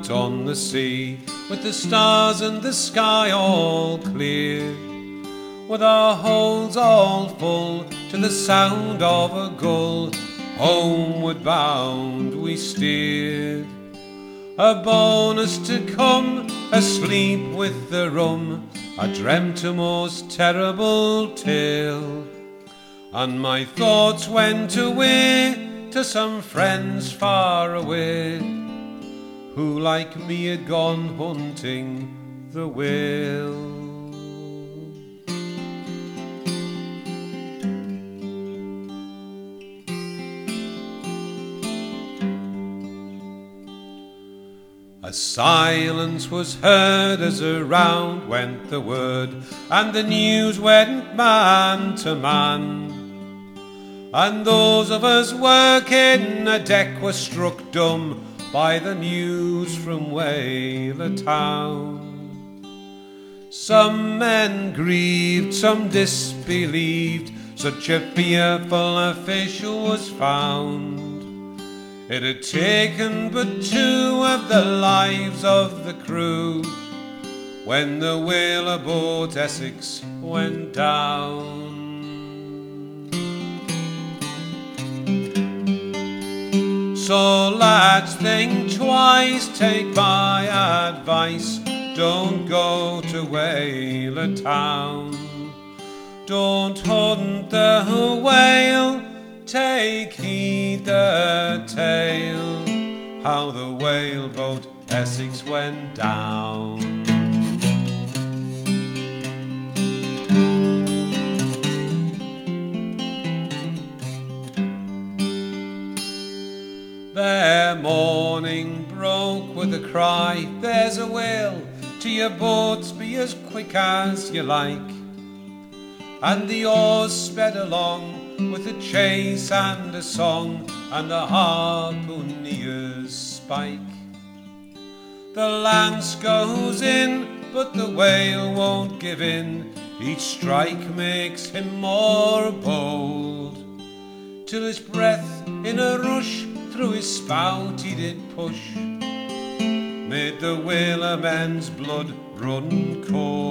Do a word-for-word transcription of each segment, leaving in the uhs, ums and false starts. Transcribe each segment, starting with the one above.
out on the sea, with the stars and the sky all clear, with our holds all full to the sound of a gull, homeward bound we steered. A bonus to come, asleep with the rum, I dreamt a most terrible tale, and my thoughts went away to some friends far away, who like me had gone hunting the whale. A silence was heard as around went the word, and the news went man to man. And those of us working a deck were struck dumb by the news from Whaler town. Some men grieved, some disbelieved, such a fearful official was found. It had taken but two of the lives of the crew when the whaler boat Essex went down. So lads, think twice, take my advice, don't go to Whaler town. Don't hunt the whale, take heed the tale, how the whale boat Essex went down. Their morning broke with a cry, there's a whale, to your boats be as quick as you like. And the oars sped along with a chase and a song and a harpooner's spike. The lance goes in, but the whale won't give in, each strike makes him more bold, till his breath in a rush through his spout he did push, made the whaler man's blood run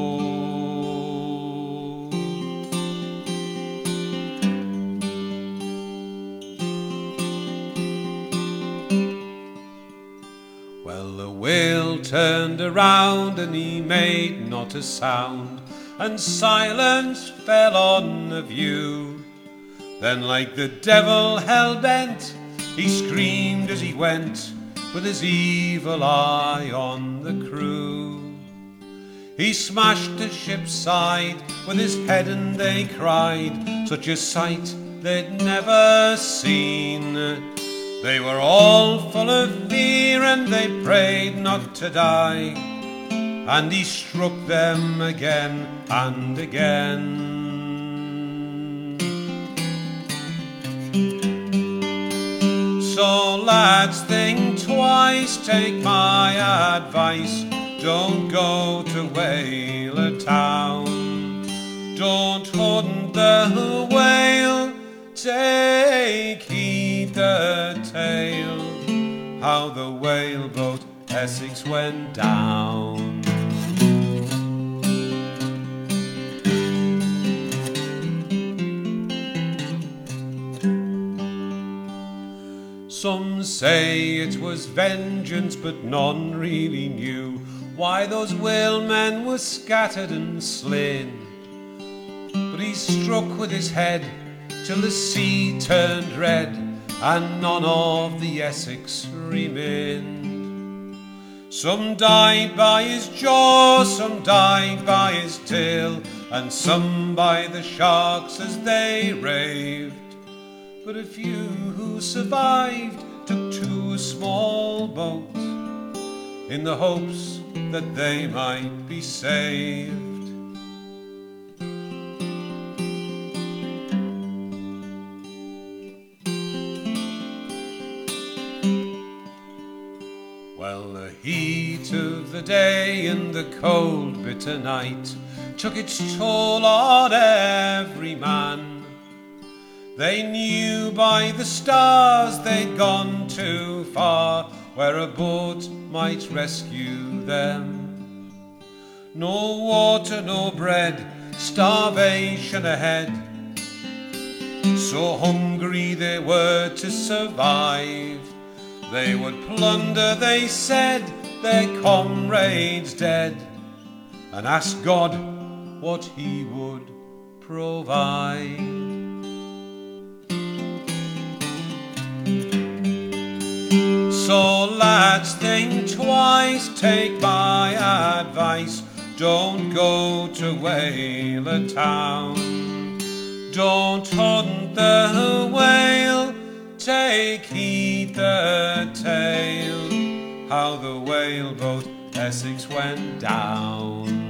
cold. Well, the whale turned around and he made not a sound, and silence fell on the view. Then like the devil hell-bent, he screamed as he went, with his evil eye on the crew. He smashed the ship's side with his head and they cried, such a sight they'd never seen. They were all full of fear and they prayed not to die, and he struck them again and again. So lads, think twice, take my advice, don't go to Whaler town. Don't hunt the whale, take heed the tale, how the whale boat Essex went down. Some say it was vengeance, but none really knew why those whalemen were scattered and slain. But he struck with his head till the sea turned red, and none of the Essex remained. Some died by his jaw, some died by his tail, and some by the sharks as they raved. But a few who survived took to a small boat in the hopes that they might be saved. Well, the heat of the day and the cold bitter night took its toll on every man. They knew by the stars they'd gone too far, where a boat might rescue them. No water, no bread, starvation ahead. So hungry they were to survive, they would plunder, they said, their comrades dead, and ask God what he would provide. So lads, think twice, take my advice, don't go to Whaler Town. Don't hunt the whale, take heed the tale, how the whaleboat Essex went down.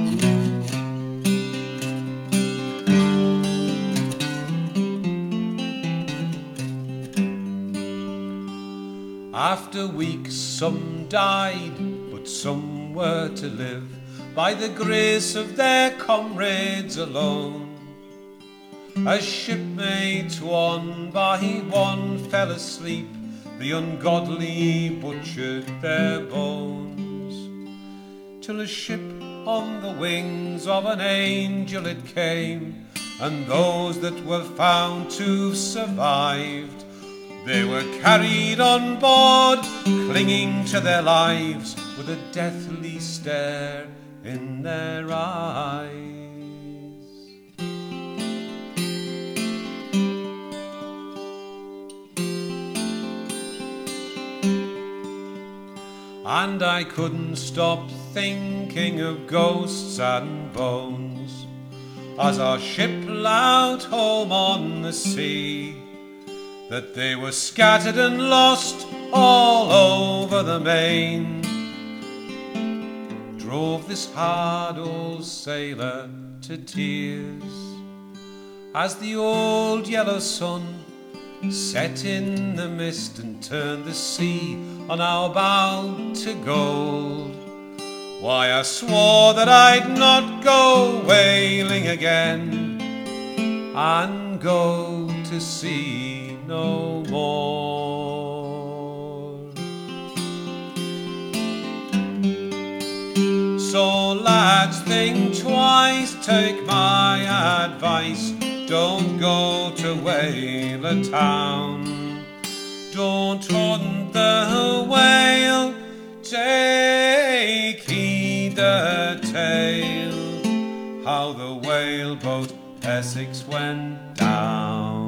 After weeks some died, but some were to live by the grace of their comrades alone. As shipmates one by one fell asleep, the ungodly butchered their bones, till a ship on the wings of an angel it came, and those that were found to have survived, they were carried on board, clinging to their lives, with a deathly stare in their eyes. And I couldn't stop thinking of ghosts and bones, as our ship ploughed home on the sea, that they were scattered and lost all over the main, drove this hard old sailor to tears, as the old yellow sun set in the mist and turned the sea on our bow to gold. Why, I swore that I'd not go whaling again, and go to sea no more. So lads, think twice, take my advice, don't go to Whaler Town. Don't hunt the whale, take heed the tale, how the whaleboat Essex went down.